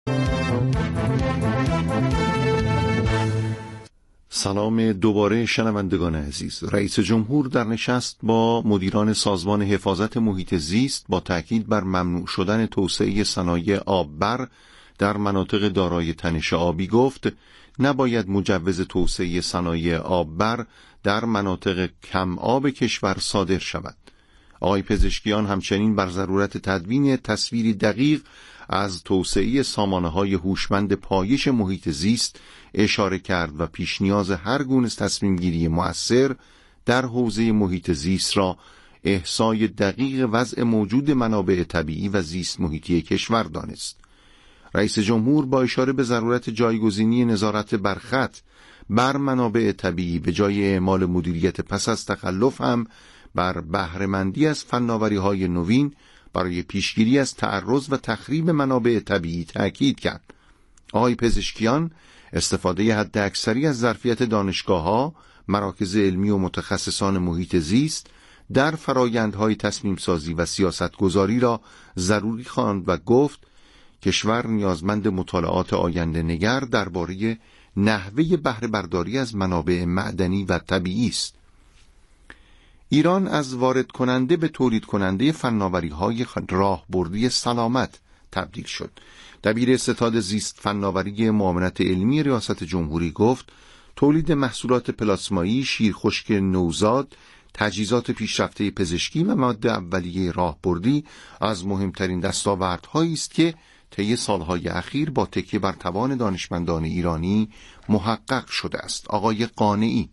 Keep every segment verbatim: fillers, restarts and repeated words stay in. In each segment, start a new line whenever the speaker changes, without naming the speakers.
سلام دوباره شنوندگان عزیز. رئیس جمهور در نشست با مدیران سازمان حفاظت محیط زیست با تأکید بر ممنوع شدن توسعه صنایع آببر در مناطق دارای تنش آبی گفت نباید مجوز توسعه صنایع آببر در مناطق کم آب کشور صادر شود. آقای پزشکیان همچنین بر ضرورت تدوین تصویری دقیق از توسعه سامانه‌های هوشمند پایش محیط زیست اشاره کرد و پیش نیاز هر گونه تصمیم گیری مؤثر در حوزه محیط زیست را احصای دقیق وضع موجود منابع طبیعی و زیست محیطی کشور دانست. رئیس جمهور با اشاره به ضرورت جایگزینی نظارت بر خط بر منابع طبیعی به جای اعمال مدیریت پس از تخلف هم بر بهره‌مندی از فناوری‌های نوین برای پیشگیری از تعرض و تخریب منابع طبیعی تأکید کرد. آقای پزشکیان استفاده حداکثری از ظرفیت دانشگاه‌ها، مراکز علمی و متخصصان محیط زیست در فرایندهای تصمیم سازی و سیاست گذاری را ضروری خواند و گفت کشور نیازمند مطالعات آینده نگر درباره نحوه بهره برداری از منابع معدنی و طبیعی است. ایران از وارد کننده به تولید کننده فناوری‌های راهبردی سلامت تبدیل شد. دبیر ستاد زیست فناوری معاونت علمی ریاست جمهوری گفت تولید محصولات پلاسمایی، شیرخشک نوزاد، تجهیزات پیشرفته پزشکی و ماده اولیه راهبردی از مهمترین دستاوردهایی است که طی سالهای اخیر با تکیه بر توان دانشمندان ایرانی محقق شده است. آقای قانعی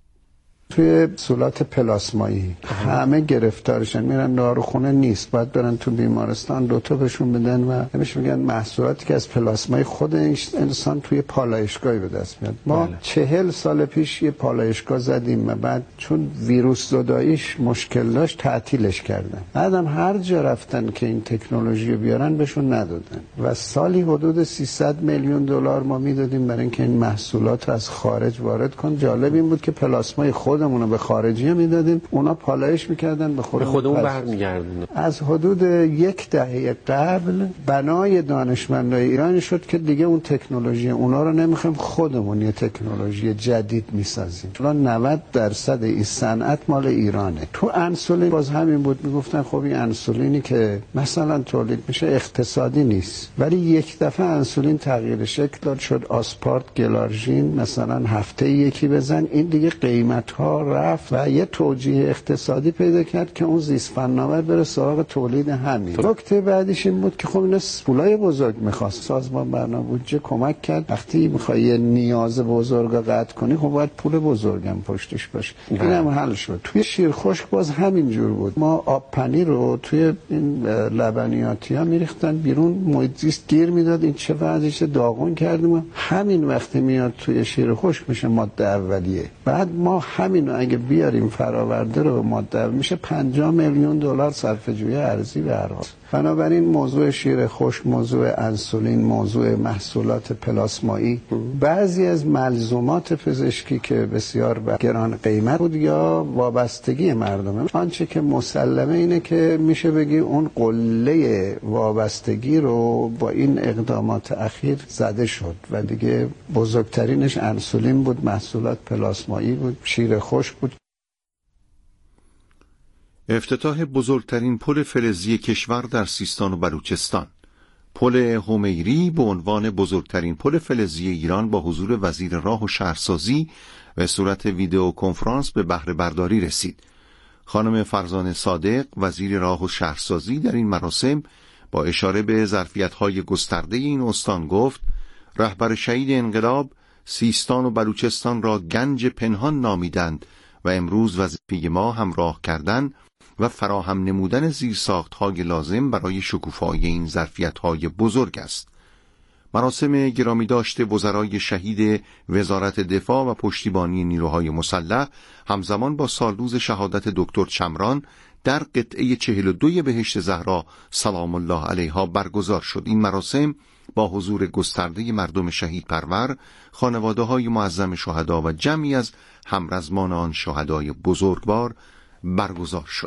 توی محصولات پلاسمایی همه گرفتارشن، میرن داروخونه نیست، باید برن تو بیمارستان دوتا بهشون بدن و همیشه میگن محصولاتی که از پلاسمایی خود انسان توی پالایشگاهی به دست میاد. ما بله. چهل سال پیش یه پالایشگاه زدیم و بعد چون ویروس زداییش مشکل داشت تعطیلش کردن. بعدم هر جا رفتن که این تکنولوژی بیارن بهشون ندادن و سالی حدود سیصد میلیون دلار ما میدادیم برای اینکه این محصولات رو از خارج وارد کن. جالب این بود که پلاسمای خود خودمون رو به خارجی‌ها میدادیم، اونا پالایش میکردن به خودمون,
خودمون برمیگردوندن.
از حدود یک دهه قبل بنای دانشمندای ایرانی شد که دیگه اون تکنولوژی اونا رو نمیخوایم، خودمون یه تکنولوژی جدید میسازیم. چون نود درصد این صنعت مال ایرانه. تو انسولین باز همین بود، میگفتن خب این انسولینی که مثلا تولید میشه اقتصادی نیست، ولی یک دفعه انسولین تغییر شکل داد، شد آسپارت گلارژین، مثلا هفته یکی بزن، این دیگه قیمت‌ها رفت و یه توجیه اقتصادی پیدا کرد که اون زیست فناور بره سراغ تولید همین. نکته بعدیش این بود که خب اینا پولای بزرگ می‌خواست. سازمان برنامه بودجه کمک کرد. وقتی می‌خوای یه نیاز بزرگ قطع کنی خب باید پول بزرگم پشتش باشه. اینم حل شد. توی شیرخشک باز همین جور بود. ما آب پنیر رو توی این لبنیاتی‌ها می‌ریختن بیرون، محیط زیست گیر میداد، این چه وضعشه، داغون کردیم. همین وقتی میاد توی شیرخشک میشه ماده اولیه. بعد ما همین اگه بیاریم فراورده رو ماده میشه پنجاه میلیون دلار صرفه‌جویی ارزی به هر حال. بنابراین موضوع شیر خشک، موضوع انسولین، موضوع محصولات پلاسمایی، بعضی از ملزومات پزشکی که بسیار گران قیمت بود یا وابستگی مردمه، آنچه که مسلمه اینه که میشه بگی اون قله وابستگی رو با این اقدامات اخیر زده شد و دیگه بزرگترینش انسولین بود، محصولات پلاسمایی بود، شیر خشک بود.
افتتاح بزرگترین پل فلزی کشور در سیستان و بلوچستان. پل همیری به عنوان بزرگترین پل فلزی ایران با حضور وزیر راه و شهرسازی به صورت ویدئو کنفرانس به بهره برداری رسید. خانم فرزانه صادق وزیر راه و شهرسازی در این مراسم با اشاره به ظرفیت‌های گسترده این استان گفت رهبر شهید انقلاب سیستان و بلوچستان را گنج پنهان نامیدند و امروز وظیفه ما همراه کردن و فراهم نمودن زیرساخت‌های لازم برای شکوفایی این ظرفیت‌های بزرگ است. مراسم گرامی داشته وزرای شهید وزارت دفاع و پشتیبانی نیروهای مسلح همزمان با سالروز شهادت دکتر چمران در قطعه چهل و دو بهشت زهرا سلام الله علیها برگزار شد. این مراسم با حضور گسترده مردم شهید پرور، خانواده‌های معظم شهدا و جمعی از همرزمان آن شهدای بزرگوار برگزار شد.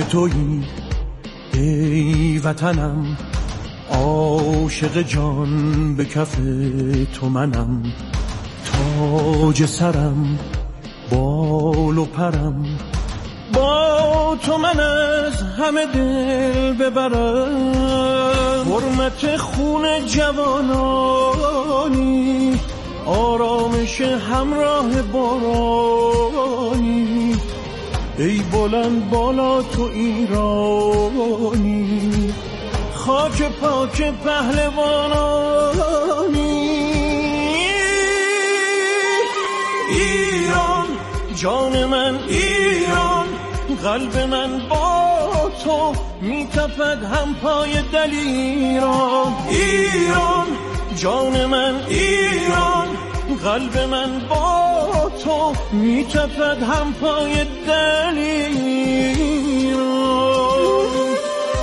مال تویی ای وطنم، عاشق جان به کف تو منم، تاج سرم بال و پرم، با تو من از همه دل ببرم. حرمت خون جوانانی، آرامش همراه بارانی، ای بلند بالا تو ایرانی، خاک پاک پهلوانانی. ایران جان من، ایران قلب من با تو میتپد هم پای دلیران. ایران جان من، ایران قلب من با تو میتپد هم پای دلیران.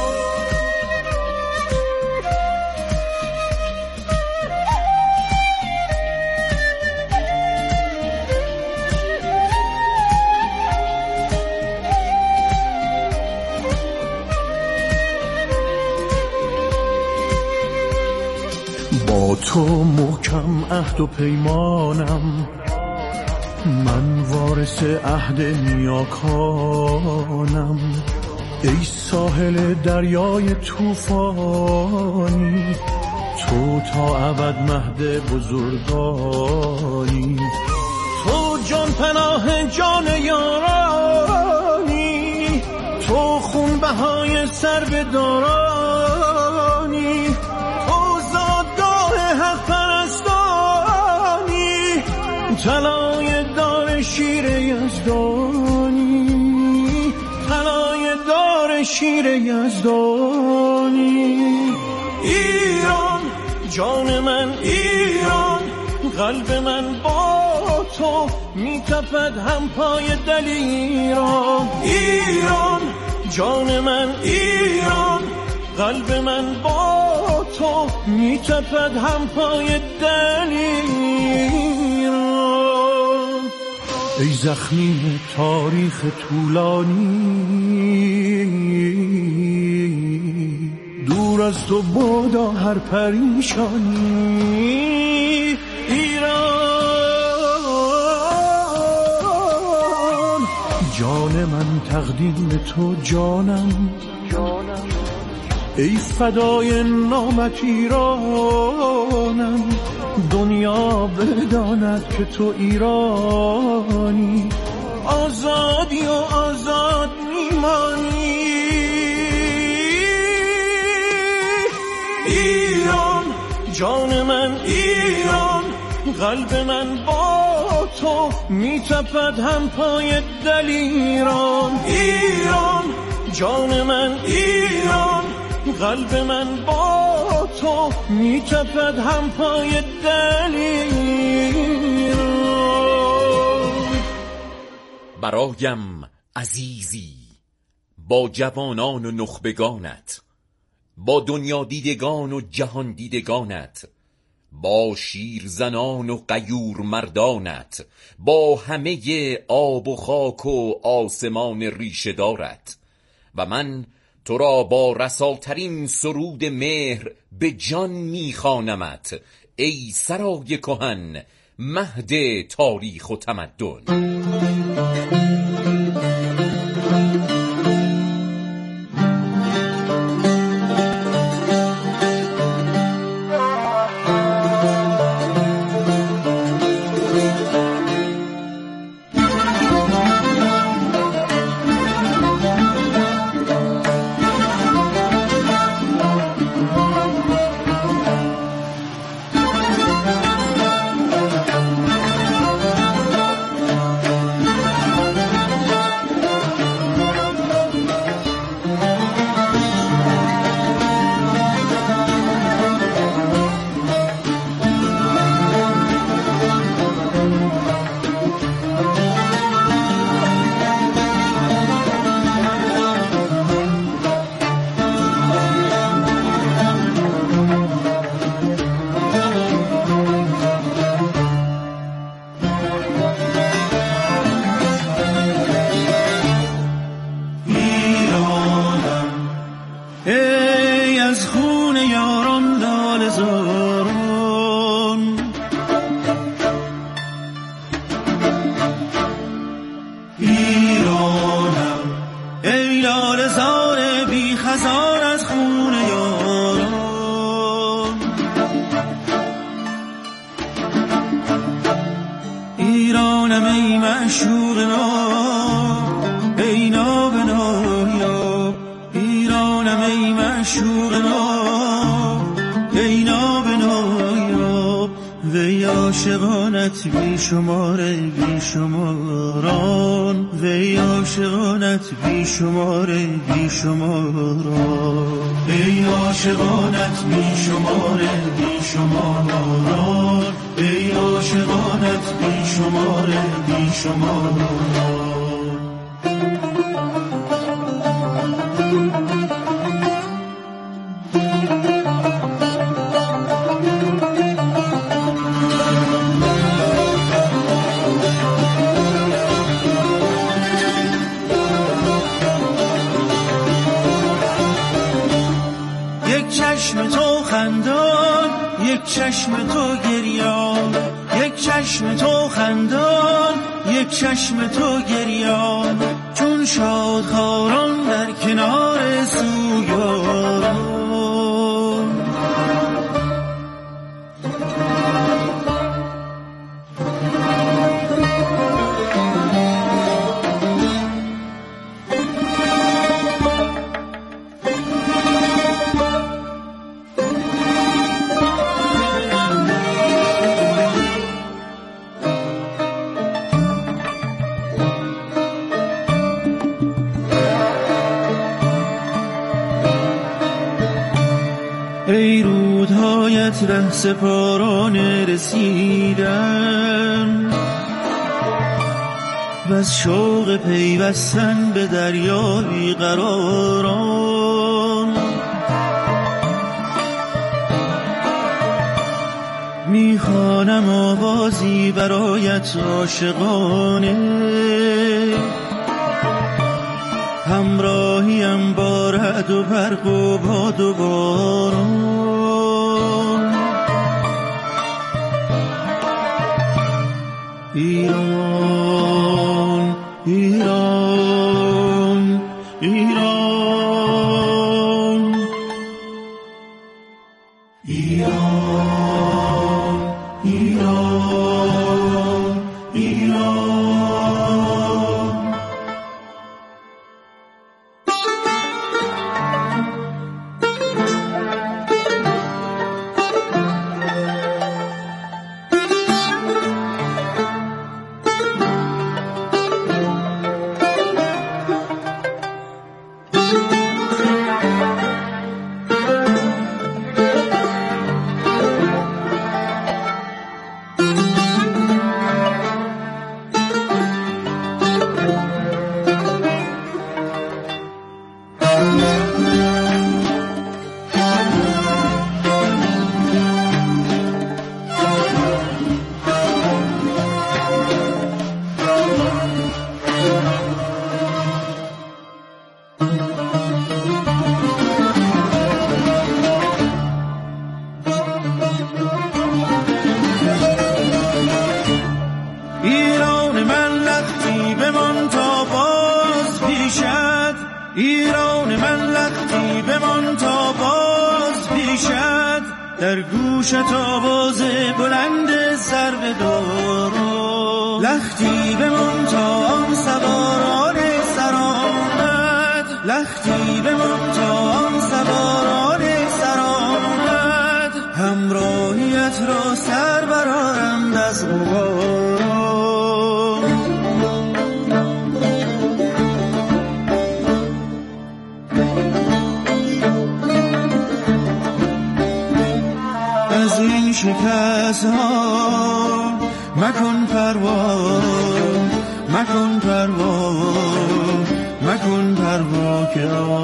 با تو محکم عهد و پیمانم، من وارث عهد نیاکانم. ای ساحل دریای طوفانی، تو تا ابد مهد بزرگانی. تو جان پناه جان یارانی، تو خون بهای سر به دارانی. حق پرستانی، طلای دار شیر یزدانی، طلای دار شیر یزدانی. ایران جان من، ایران قلب من با تو میتپد هم پای دلیران. ایران جان من، ایران قلب من با تو میتپد هم پای دلیران. ای زخمی تاریخ طولانی، دور از تو بادا هر پریشانی. ایران جان من تقدیم تو جانم، ای فدای نامت ایرانم. دنیا بداند که تو ایرانی، آزادی و آزاد میمانی. ایران جان من، ایران قلب من با تو میتپد هم پای دلیران. ایران جان من، ایران قلب من با تو میتپد هم پای دلیران.
برایم عزیزی با جوانان و نخبگانت، با دنیا دیدگان و جهان دیدگانت، با شیرزنان و غیور مردانت، با همه آب و خاک و آسمان ریشه دارت. و من تو را با رساترین سرود مهر به جان میخوانمت، ای سرای کهن مهد تاریخ و تمدن.
ایرانم ای معشوق ناب ای ناب نایاب، ایرانم ای معشوق ناب ای ناب نایاب، وی عاشقانت بی شماره بی شماران، وی عاشقانت بی شماره بی شماران، ای عاشقانت بی شماره بی شماران، ای عاشقانت بی شماره بی شماران. چشم تو خندان، یک چشم تو گریان، یک چشم تو خندان، یک چشم تو گریان، چون شادخواران در کنار سویان. ای رودهایت ره سپاران رسیدن، و از شوق پیوستن به دریای قراران، میخوانم آوازی برایت عاشقانه، همراهیم با رعد و برق و باد و باران. ایران ایران ایران ایران ایران ایران. ایران من لختی بمان تا باز پیشد، ایران من لختی بمان تا باز پیشد، در گوشت آواز بلند سرو دارو، لختی بمان تا آن سواران سرآمد، لختی بمان تا آن سواران سرآمد، همراهیت را سر برآرند از غبار. از این شکست ها مکن پروا، مکن پروا، مکن پروا که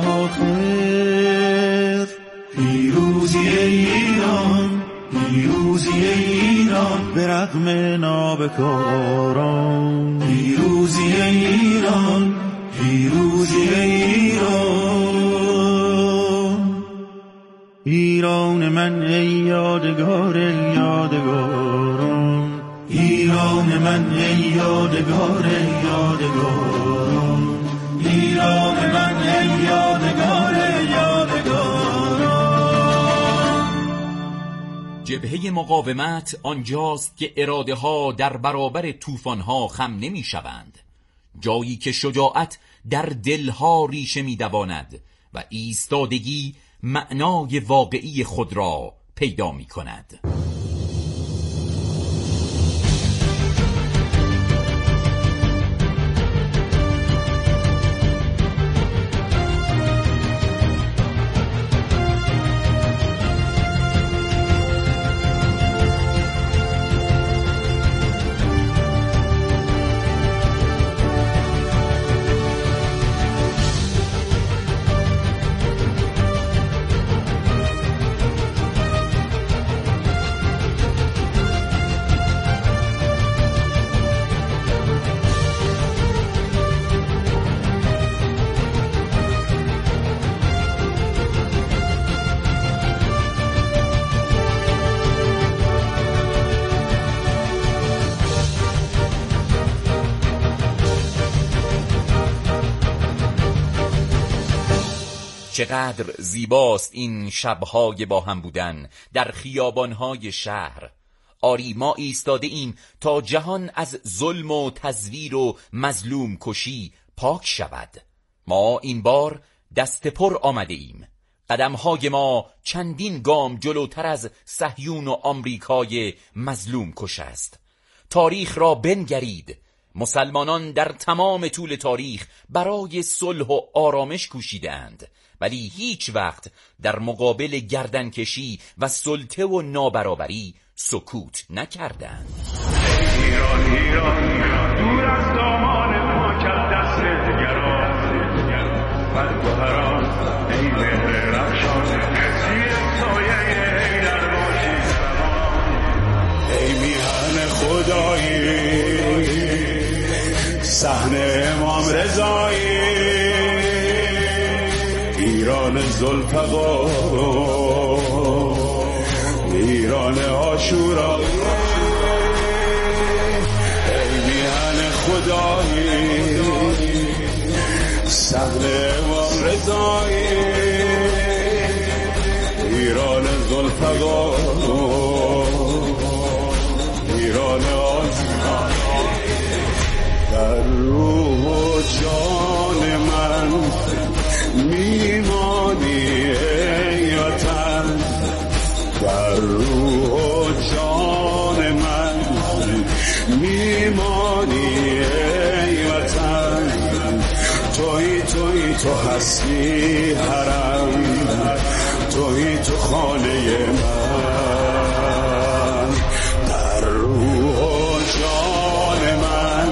آخر پیروزی ایران، پیروزی ایران به رغم نابکاران، پیروزی ایران، پیروزی ایران. ایران من ای یادگار یادگاران، ایران من ای یادگار یادگاران، ایران من ای یادگار یادگاران.
جبهه مقاومت آنجاست که اراده ها در برابر طوفان ها خم نمی شوند، جایی که شجاعت در دلها ریشه می دواند و ایستادگی معنای واقعی خود را پیدا می کند. چقدر زیباست این شبهای با هم بودن در خیابانهای شهر. آری ما ایستاده ایم تا جهان از ظلم و تزویر و مظلوم کشی پاک شود. ما این بار دست پر آمده ایم. قدمهای ما چندین گام جلوتر از صهیون و آمریکای مظلوم کش است. تاریخ را بنگرید. مسلمانان در تمام طول تاریخ برای صلح و آرامش کوشیدند، ولی هیچ وقت در مقابل گردنکشی و سلطه و نابرابری سکوت نکردند.
ایران ایران دور از دامان ما کرد دست دگران، بد و حرام ای مهر رخشان، زیر سایه ای در باشی زمان، ای میهن خدایی صحن امام رضایی، ایران ذوالفقار، ایران عاشورا، ای میهن خدایی صحن امام رضایی، ایران ذوالفقار، ایران عاشورا. در روح و جان من میمانی ای وطن، در روح و جان من میمانی ای وطن، توی توی تو هستی حرم، توی تو خانه من، در روح و جان من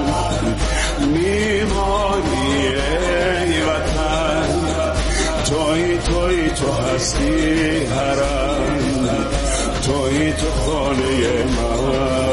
میمانی ای وطن، توی توی تو هستی حرم، توی تو خانه من.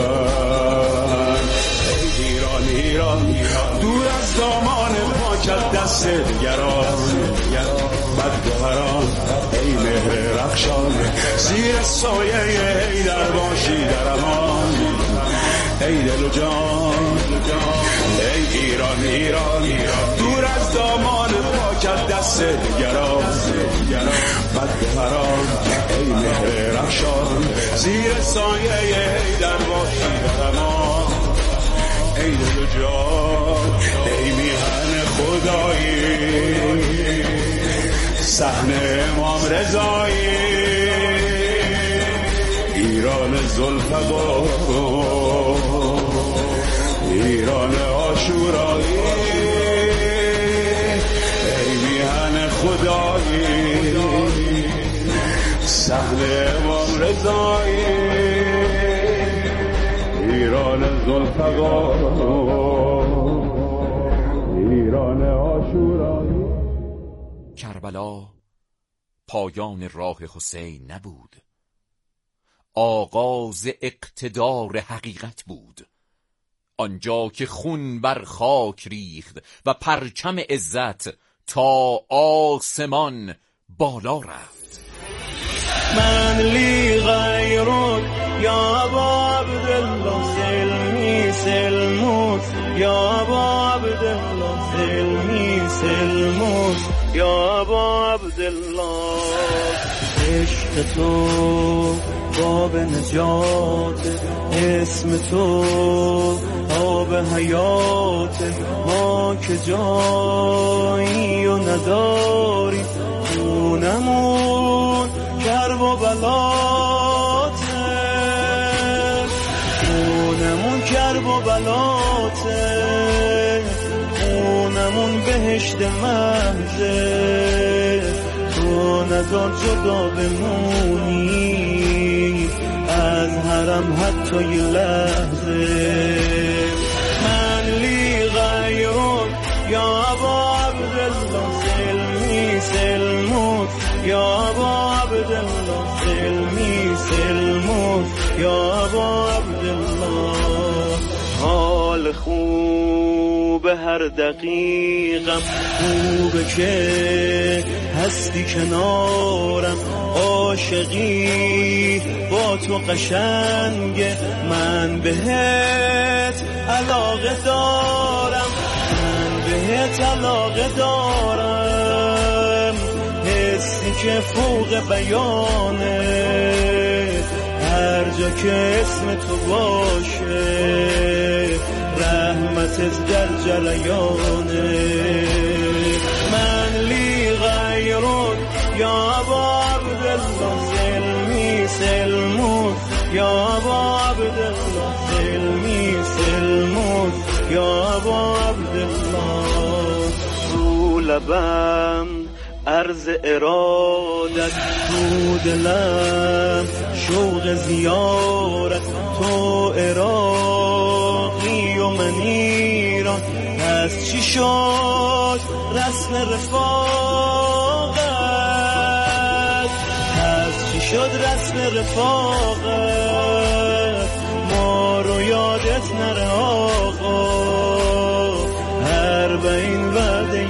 ای ایران ایران دور از دامان پاکت دست دیگران، بد و حرام ای مهر رخشان، زیر سایه ای در باشی در امان، ای دل و جان ای ایران ایران دور از دامان پاکت دست دیگران، بد و حرام ای مهر رخشان، زیر سایه ای در باشی در امان، ای دل و جان ای میهن خدایی صحن امام رضایی، ایران ذوالفقار، ایران عاشورایی، ای میهن خدایی صحن امام رضایی، ایران ذوالفقار، ایران عاشورایی.
کربلا پایان راه حسین نبود، آغاز اقتدار حقیقت بود. آنجا که خون بر خاک ریخت و پرچم عزت تا آسمان بالا رفت.
من لی غیرک یا ابا عبدالله سلمی سلموت، یا ابا عبدالله سلمی سلموت، یا ابا عبدالله عشق تو باب نجات، اسم تو آب حیات. ما که جایی و نداریم خونمون کرب و بلاته، خونمون کرب و بلاته، خونمون بهشت محضه. تو نذار جدا بمونی از حرم حتی یه لحظه. من لی غیرون یا ابا عبدالله سلمی سلمون، یا ابا عبدالله سلمی سلمون، یا ابا عبدالله. حال خوب هر دقیقم خوبه که هستی کنارم، عاشقی با تو قشنگه، من بهت علاقه دارم، من بهت علاقه دارم. حسی که فوق بیانه، هر جا که اسم تو باشه رحمتت در جریانه. من لی غیرون یا ابا عبدالله سلمی سلمون، یا ابا عبدالله سلمی سلمون، یا ابا عبدالله. رو لبم عرض ارادت، تو دلم شوق زیارت. تو عراقی و من ایران، پس چی شد رسم رفاقت، پس چی شد رسم رفاقت. ما رو یادت نره آقا، هر به این وعده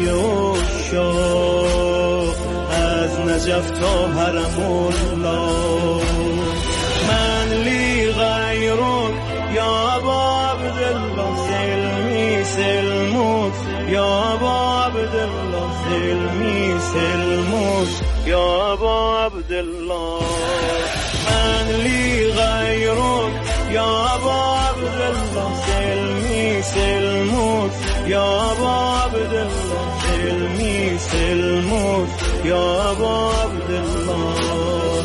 عشاق از نجف تا حرم الله. من لی غیرون یا ابا عبدالله سلمی سلمون، یا ابا عبدالله سلمی سلمون، یا ابا عبدالله. من لی غیرون یا ابا عبدالله سلمی سلمون، یا ابا عبدالله سلمی سلمون، یا ابا عبدالله.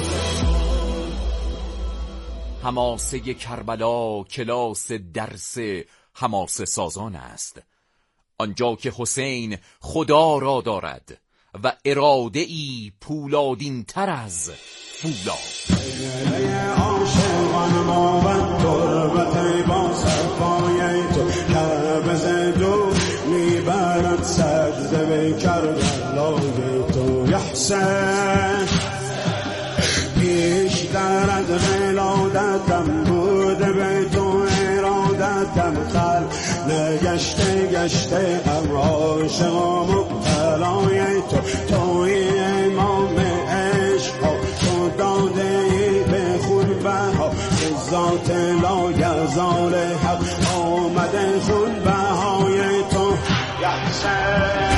حماسه کربلا کلاس درس حماسه سازان است، آنجا که حسین خدا را دارد و اراده ای پولادین تر از فولاد.
عاشقان ما و تربت با صفای تو، کربز دو میبرد سجده به کربلای تو. یحسن بیشتر از ولادتم بوده به تو ارادتم، خلق نگشته گشته ام عاشق و مبتلای تو. توی امام عشق ها، تو داده ای به خون بها، ذات لایزال حق آمده خون بهای تو. یحسن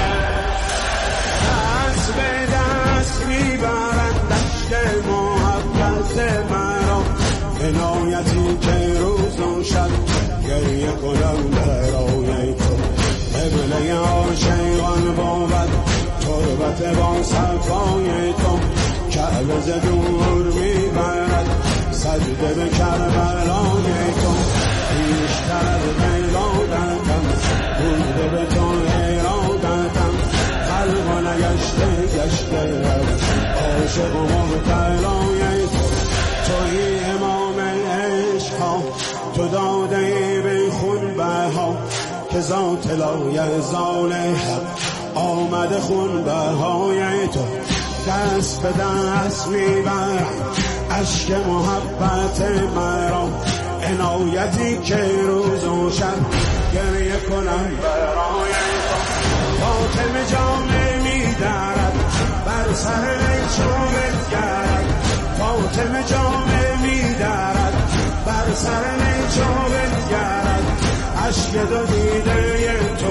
دست به دست میبرد دشت محبت مرا، عنایتی که روز و شب گریه کنم برای تو. قبله عاشقان بود تربت با صفای تو، کعبه ز دور میبرد سجده به کربلای تو. بیشتر ولادتم بوده به تو ارادتم، خلق و نگشته گشته عاشق و مبتلای تو. توی امام عشق ها، تو داده ای به خون بها، که ذات لایزال حق آمده خون بهای تو. دست به دست میبرم عشق محبت مرا، عنایتی که روز و شب گریه کنم برای تو. فاطمه جان میدارد بر سر چوبت گرد، فاطمه جان میدارد بر سر چوبت گرد. عشق دو دیده تو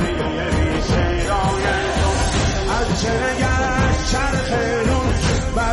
گریه بی سیرای تو. از چه نگشت چرخ نون بر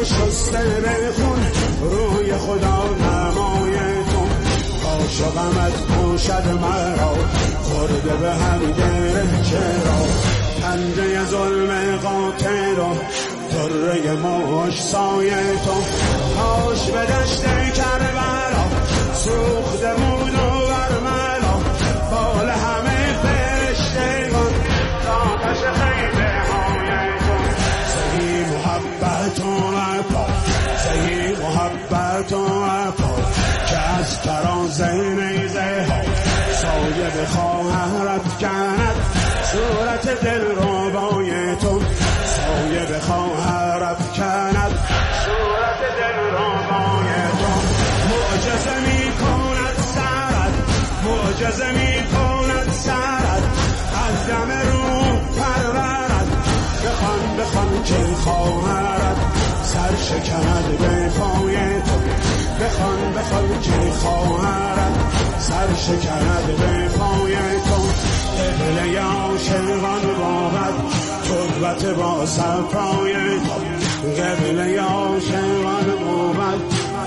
شسته به خون روی خدا نمای تو عاشقمت باشد مرا خورده به هم گره چرا پنجه ظلم قاطع را دره ماش سایه تو کاش به دشت کربلا سوخته مون و برملا بال همه فرشتگان آتش خیمه های تو زهی محبت و عطا زهی محبت و عطا که از تراز نیزه ها سایه به خواهرت کند صورت دل ربای تو سایه به خواهرت کند صورت دل ربای تو معجزه می کند سرت معجزه می کند سرت از دم روح پرورد بخوان بخوان که خواهرت سر شکند به پای تو بخوان بخوان که خواهرت سر شکند به پای تو قبله عاشقان بابد تربت با صفای تو قبله عاشقان بابد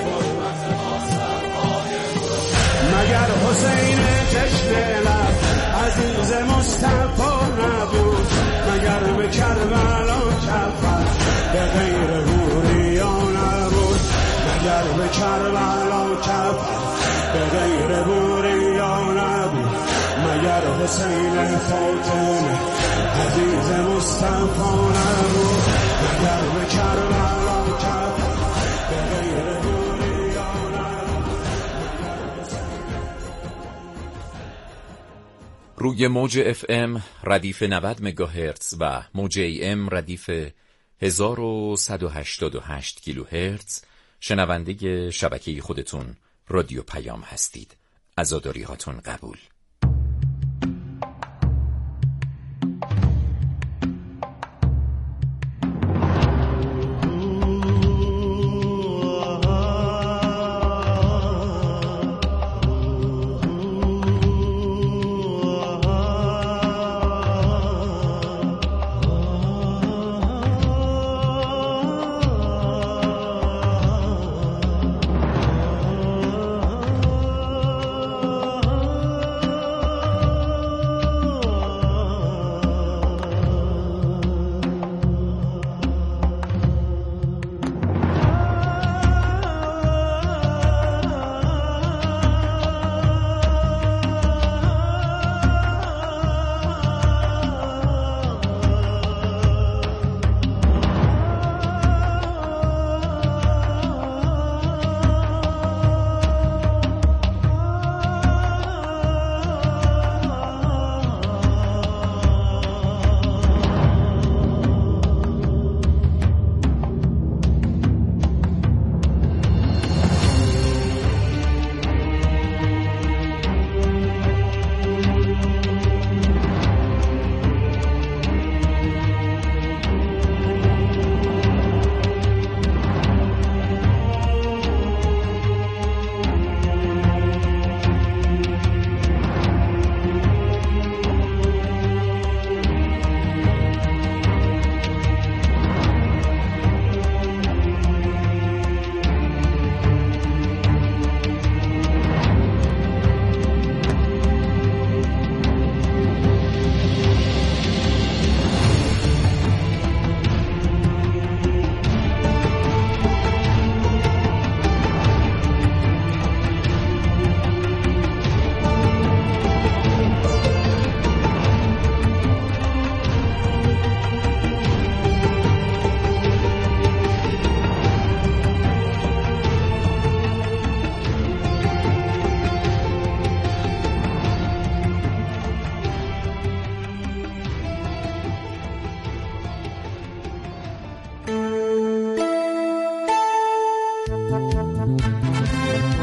مگر حسین تشنه لب عزیز مصطفی نبود مگر به کربلا کفر به غیر بوریا نبود مگر به کربلا کفر به غیر بوریا نبود مگر حسین فاطمه عزیز مصطفی نبود مگر به کربلا کفر به غیر بوریا نبود.
روی موج اف ام ردیف نود مگاهرتز و موج ای ام ردیف هزار و صد و هشتاد و هشت کیلوهرتز شنونده شبکه خودتون رادیو پیام هستید. عزاداری هاتون قبول.